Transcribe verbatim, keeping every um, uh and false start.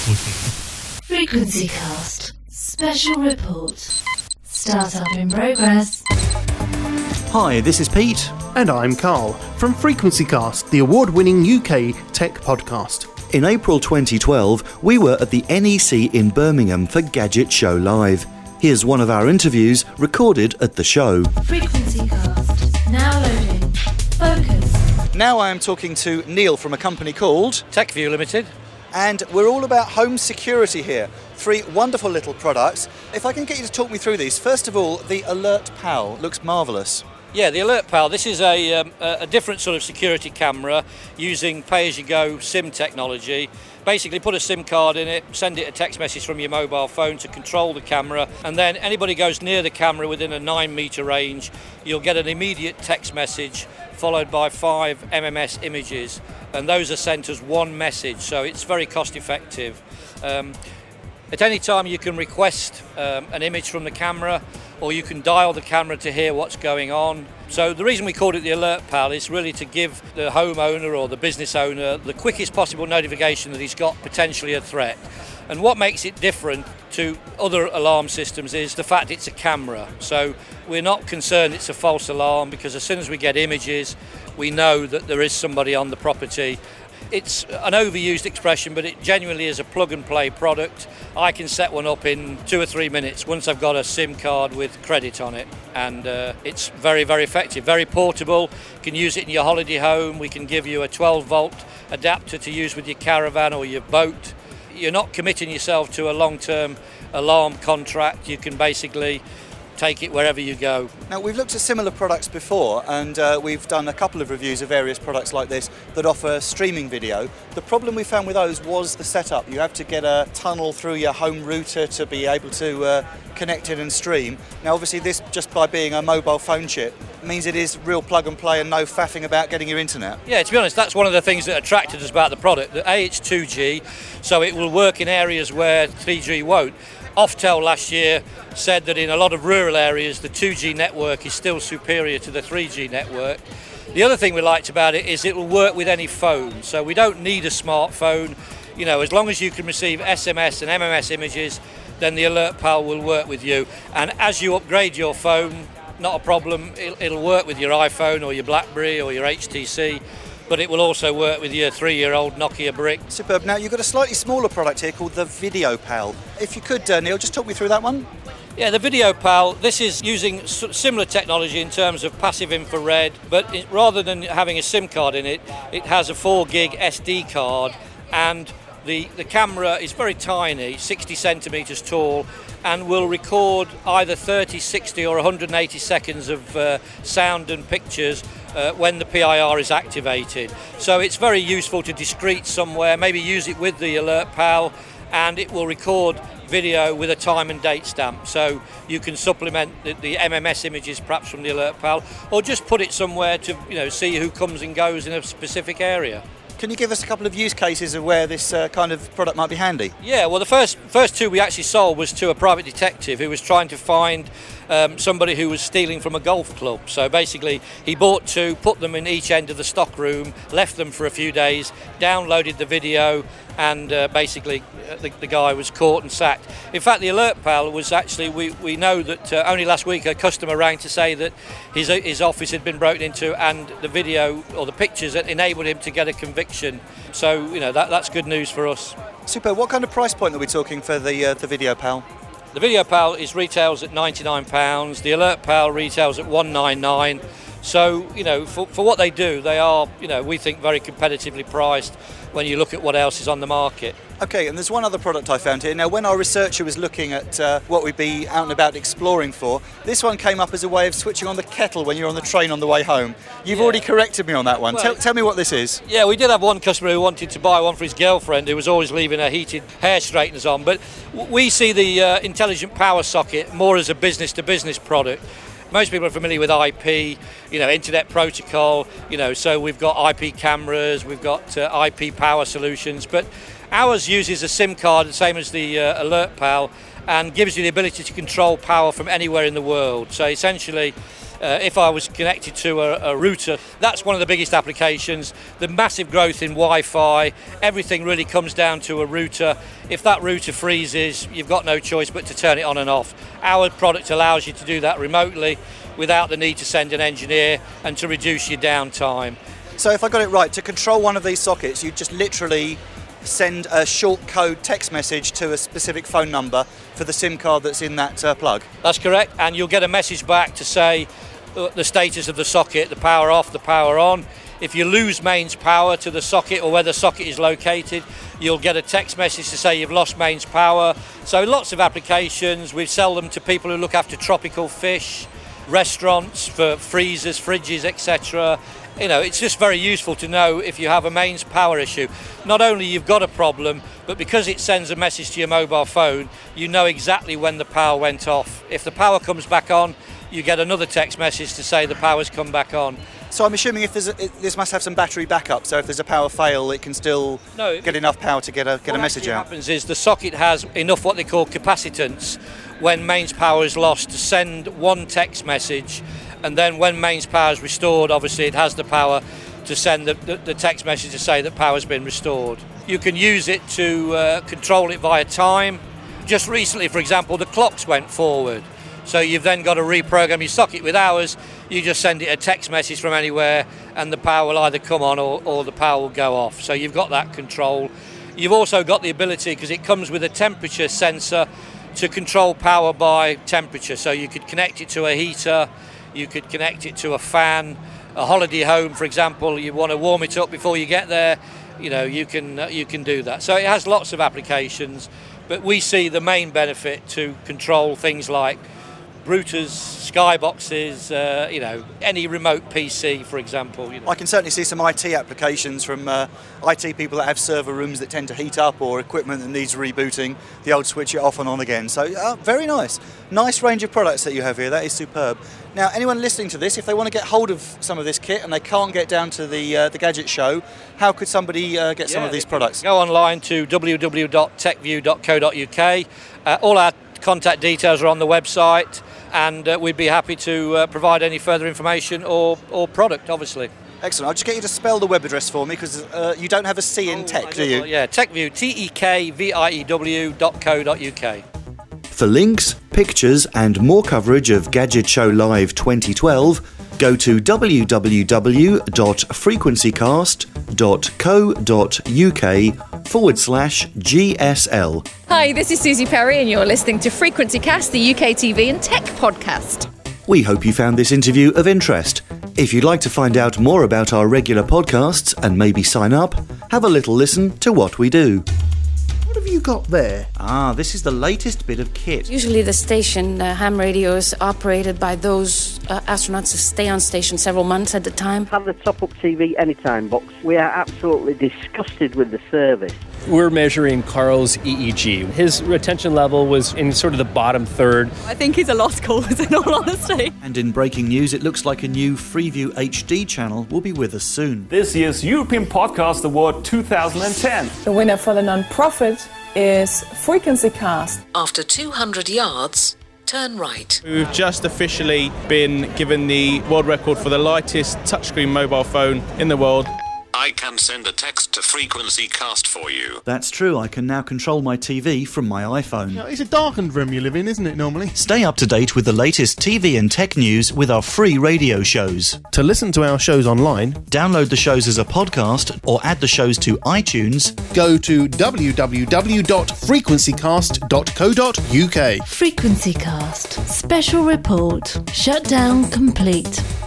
Frequency Cast Special Report. Startup in progress. Hi, this is Pete. And I'm Carl from Frequency Cast, the award-winning U K tech podcast. In April twenty twelve, we were at the N E C in Birmingham for Gadget Show Live. Here's one of our interviews recorded at the show. Frequency Cast. Now loading. Focus. Now I am talking to Neil from a company called TechView Limited. And we're all about home security here. Three wonderful little products. If I can get you to talk me through these. First of all, the Alert Pal looks marvellous. Yeah, the Alert Pal. This is a, um, a different sort of security camera using pay-as-you-go SIM technology. Basically put a SIM card in it, send it a text message from your mobile phone to control the camera, and then anybody goes near the camera within a nine metre range, you'll get an immediate text message followed by five M M S images, and those are sent as one message, so it's very cost effective. Um, At any time you can request um, an image from the camera, or you can dial the camera to hear what's going on. So the reason we called it the Alert Pal is really to give the homeowner or the business owner the quickest possible notification that he's got potentially a threat. And what makes it different to other alarm systems is the fact it's a camera. So we're not concerned it's a false alarm, because as soon as we get images, we know that there is somebody on the property. It's an overused expression, but it genuinely is a plug-and-play product. I can set one up in two or three minutes once I've got a SIM card with credit on it, and uh, it's very, very effective, very portable. You can use it in your holiday home. We can give you a twelve volt adapter to use with your caravan or your boat. You're not committing yourself to a long-term alarm contract. You can basically take it wherever you go. Now, we've looked at similar products before, and uh, we've done a couple of reviews of various products like this that offer streaming video. The problem we found with those was the setup. You have to get a tunnel through your home router to be able to uh, connect it and stream. Now, obviously, this, just by being a mobile phone chip, means it is real plug and play and no faffing about getting your internet. Yeah, to be honest, that's one of the things that attracted us about the product. The A, it's two G, so it will work in areas where three G won't. Oftel last year said that in a lot of rural areas the two G network is still superior to the three G network. The other thing we liked about it is it will work with any phone, so we don't need a smartphone. You know, as long as you can receive S M S and M M S images, then the Alert Pal will work with you. And as you upgrade your phone, not a problem, it'll, it'll work with your iPhone or your BlackBerry or your H T C. But it will also work with your three-year-old Nokia brick. Superb. Now, you've got a slightly smaller product here called the Video Pal. If you could, uh, Neil, just talk me through that one. Yeah, the Video Pal, this is using similar technology in terms of passive infrared, but it, rather than having a SIM card in it, it has a four gig S D card, and the, the camera is very tiny, sixty centimetres tall, and will record either thirty, sixty or one hundred eighty seconds of uh, sound and pictures uh, when the P I R is activated. So it's very useful to discreet somewhere, maybe use it with the Alert Pal, and it will record video with a time and date stamp. So you can supplement the, the M M S images perhaps from the Alert Pal, or just put it somewhere to, you know, see who comes and goes in a specific area. Can you give us a couple of use cases of where this uh, kind of product might be handy? Yeah, well, the first first two we actually sold was to a private detective who was trying to find um, somebody who was stealing from a golf club. So basically, he bought two, put them in each end of the stock room, left them for a few days, downloaded the video, and uh, basically uh, the, the guy was caught and sacked. In fact, the Alert Pal was actually, we, we know that uh, only last week a customer rang to say that his, his office had been broken into, and the video or the pictures that enabled him to get a conviction. So, you know, that, that's good news for us. Super. What kind of price point are we talking for the, uh, the Video Pal? The Video Pal is retails at ninety-nine pounds. The Alert Pal retails at one ninety-nine. So, you know, for, for what they do, they are, you know, we think very competitively priced when you look at what else is on the market. Okay, and there's one other product I found here. Now, when our researcher was looking at uh, what we'd be out and about exploring for, this one came up as a way of switching on the kettle when you're on the train on the way home. You've yeah. already corrected me on that one. Well, tell, tell me what this is. Yeah, we did have one customer who wanted to buy one for his girlfriend who was always leaving her heated hair straighteners on, but we see the uh, intelligent power socket more as a business-to-business product. Most people are familiar with I P, you know, Internet Protocol, you know, so we've got I P cameras, we've got uh, I P power solutions, but ours uses a SIM card, the same as the uh, Alert Pal, and gives you the ability to control power from anywhere in the world. So essentially, Uh, if I was connected to a, a router, that's one of the biggest applications. The massive growth in Wi-Fi, everything really comes down to a router. If that router freezes, you've got no choice but to turn it on and off. Our product allows you to do that remotely without the need to send an engineer and to reduce your downtime. So if I got it right, to control one of these sockets, you just literally send a short code text message to a specific phone number for the SIM card that's in that uh, plug. That's correct, and you'll get a message back to say uh, the status of the socket, the power off, the power on. If you lose mains power to the socket or where the socket is located, you'll get a text message to say you've lost mains power. So lots of applications. We sell them to people who look after tropical fish, restaurants for freezers, fridges, et cetera. You know, it's just very useful to know if you have a mains power issue. Not only you've got a problem, but because it sends a message to your mobile phone, you know exactly when the power went off. If the power comes back on, you get another text message to say the power's come back on. So I'm assuming if there's a, it, this must have some battery backup, so if there's a power fail, it can still no, get enough power to get a get a message out. What happens is the socket has enough what they call capacitance when mains power is lost to send one text message, and then when mains power is restored, obviously it has the power to send the, the, the text message to say that power's been restored. You can use it to uh, control it via time. Just recently, for example, the clocks went forward. So you've then got to reprogram your socket with hours. You just send it a text message from anywhere and the power will either come on or, or the power will go off. So you've got that control. You've also got the ability, because it comes with a temperature sensor, to control power by temperature. So you could connect it to a heater, you could connect it to a fan, a holiday home, for example. You want to warm it up before you get there, you know, you can uh, you can do that. So it has lots of applications, but we see the main benefit to control things like routers, skyboxes, uh, you know, any remote P C, for example. You know. I can certainly see some I T applications from uh, I T people that have server rooms that tend to heat up, or equipment that needs rebooting, the old switch it off and on again. So uh, very nice. Nice range of products that you have here. That is superb. Now, anyone listening to this, if they want to get hold of some of this kit and they can't get down to the uh, the Gadget Show, how could somebody uh, get yeah, some of these products? Go online to w w w dot techview dot co dot u k. Uh, all our contact details are on the website, and uh, we'd be happy to uh, provide any further information or, or product, obviously. Excellent. I'll just get you to spell the web address for me, because uh, you don't have a C in oh, tech, do you? Yeah, Techview, T E K V I E W dot co dot u k. For links, pictures and more coverage of Gadget Show Live twenty twelve, go to w w w dot frequencycast dot co dot u k forward slash G S L. Hi, this is Susie Perry and you're listening to Frequency Cast, the U K T V and Tech podcast. We hope you found this interview of interest. If you'd like to find out more about our regular podcasts and maybe sign up, have a little listen to what we do. What have you got there? Ah, this is the latest bit of kit. Usually the station, uh, ham radio, is operated by those uh, astronauts who stay on station several months at a time. Have the top-up T V anytime box. We are absolutely disgusted with the service. We're measuring Carl's E E G. His retention level was in sort of the bottom third. I think he's a lost cause, in all honesty. And in breaking news, it looks like a new Freeview H D channel will be with us soon. This year's European Podcast Award two thousand ten. The winner for the non-profit is Frequency Cast. After two hundred yards, turn right. We've just officially been given the world record for the lightest touchscreen mobile phone in the world. I can send a text to Frequency Cast for you. That's true, I can now control my T V from my iPhone. Yeah, it's a darkened room you live in, isn't it, normally? Stay up to date with the latest T V and tech news with our free radio shows. To listen to our shows online, download the shows as a podcast or add the shows to iTunes. Go to w w w dot frequencycast dot co dot u k. Frequency Cast. Special report. Shutdown complete.